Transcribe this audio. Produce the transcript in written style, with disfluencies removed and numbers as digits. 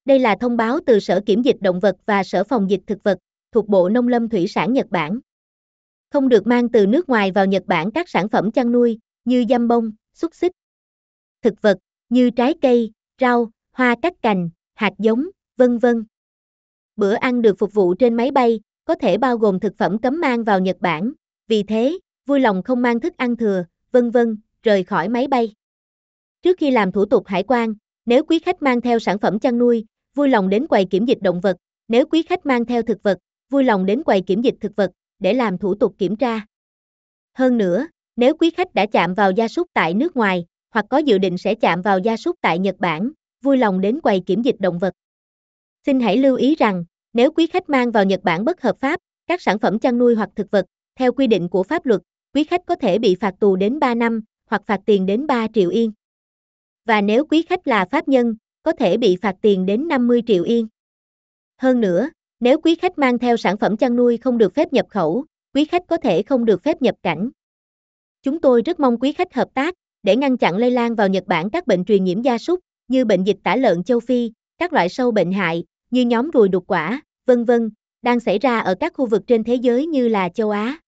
Đây là thông báo từ Sở Kiểm dịch Động vật và Sở Phòng dịch Thực vật, thuộc Bộ Nông lâm Thủy sản Nhật Bản. Không được mang từ nước ngoài vào Nhật Bản các sản phẩm chăn nuôi, như giam bông, xúc xích. Thực vật, như trái cây, rau, hoa cắt cành, hạt giống, vân vân. Bữa ăn được phục vụ trên máy bay, có thể bao gồm thực phẩm cấm mang vào Nhật Bản, vì thế, vui lòng không mang thức ăn thừa, vân vân, rời khỏi máy bay. Trước khi làm thủ tục hải quan, nếu quý khách mang theo sản phẩm chăn nuôi, vui lòng đến quầy kiểm dịch động vật, nếu quý khách mang theo thực vật, vui lòng đến quầy kiểm dịch thực vật, để làm thủ tục kiểm tra. Hơn nữa, nếu quý khách đã chạm vào gia súc tại nước ngoài, hoặc có dự định sẽ chạm vào gia súc tại Nhật Bản, vui lòng đến quầy kiểm dịch động vật. Xin hãy lưu ý rằng, nếu quý khách mang vào Nhật Bản bất hợp pháp, các sản phẩm chăn nuôi hoặc thực vật, theo quy định của pháp luật, quý khách có thể bị phạt tù đến 3 năm, hoặc phạt tiền đến 3 triệu yên. Và nếu quý khách là pháp nhân, có thể bị phạt tiền đến 50 triệu yên. Hơn nữa, nếu quý khách mang theo sản phẩm chăn nuôi không được phép nhập khẩu, quý khách có thể không được phép nhập cảnh. Chúng tôi rất mong quý khách hợp tác, để ngăn chặn lây lan vào Nhật Bản các bệnh truyền nhiễm gia súc, như bệnh dịch tả lợn châu Phi, các loại sâu bệnh hại, như nhóm ruồi đục quả, vân vân, đang xảy ra ở các khu vực trên thế giới như là châu Á.